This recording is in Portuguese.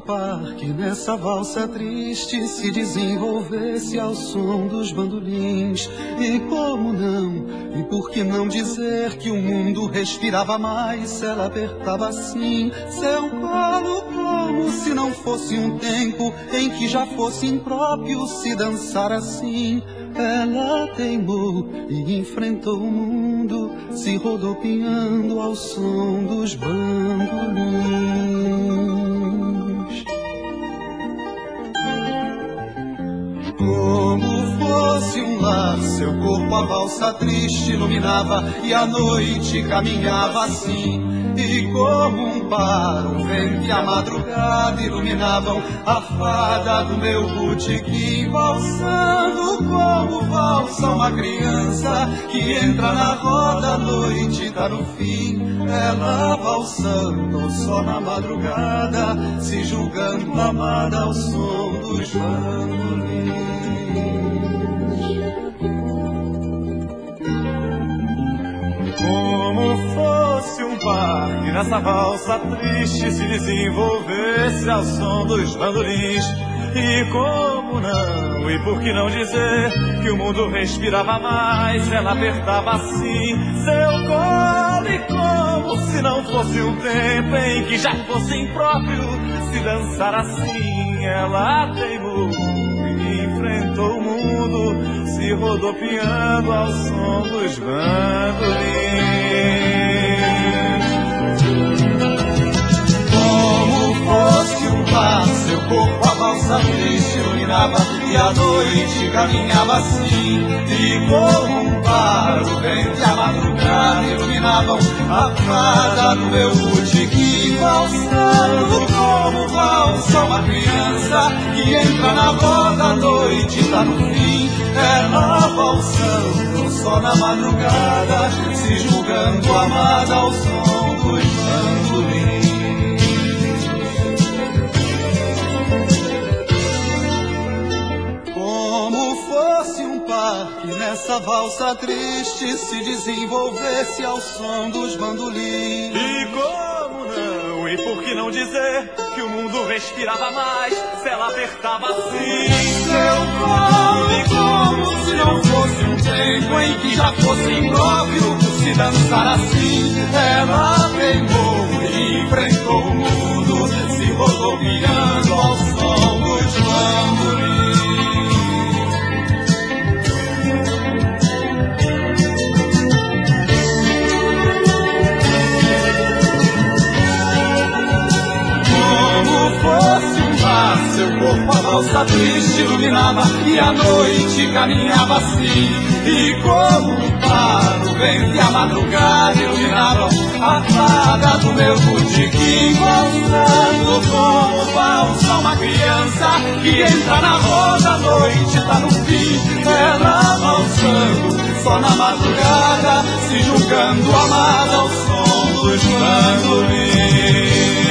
parque nessa valsa triste se desenvolvesse ao som dos bandolins. E como não, e por que não dizer que o mundo respirava mais se ela apertava assim seu colo, como se não fosse um tempo em que já fosse impróprio se dançar assim. Ela teimou e enfrentou o mundo, se rodopiando ao som dos bandolins. Como fosse um lar, seu corpo a valsa triste iluminava, e a noite caminhava assim. E como um par, o vento e a madrugada iluminavam a fada do meu botequim, valsando como valsa uma criança que entra na roda, a noite tá no fim. Ela valsando só na madrugada, se julgando amada ao som dos bandolins. Como fosse um parque nessa valsa triste se desenvolvesse ao som dos bandolins. E como não, e por que não dizer que o mundo respirava mais, ela apertava assim seu colo, e como se não fosse um tempo em que já fosse impróprio se dançar assim. Ela teimou e enfrentou o mundo, se rodopiando ao som dos bandolins. Como fosse um par, seu corpo a valsa triste iluminava, e a noite caminhava assim. E como um par, o vento e a madrugada iluminavam a fada do meu botequim, valsando como valsa uma criança que entra na roda, a noite tá no fim. Ela valsando só na madrugada, se julgando amada ao som dos bandolins. Como fosse um parque nessa valsa triste se desenvolvesse ao som dos bandolins. E como não, e por que não dizer que o mundo respirava mais se ela apertava assim seu colo, e como se não fosse um tempo em que já fosse impróprio se dançar assim. Ela teimou e enfrentou o mundo, se rodopiando ao som dos bandolins. Fosse um mar, seu corpo a valsa triste iluminava, e a noite caminhava assim. E como um par, o vento e a madrugada iluminavam a fada do meu botequim, valsando como valsa uma criança que entra na roda, a noite tá no fim. Ela valsando só na madrugada, se julgando amada ao som dos bandolins.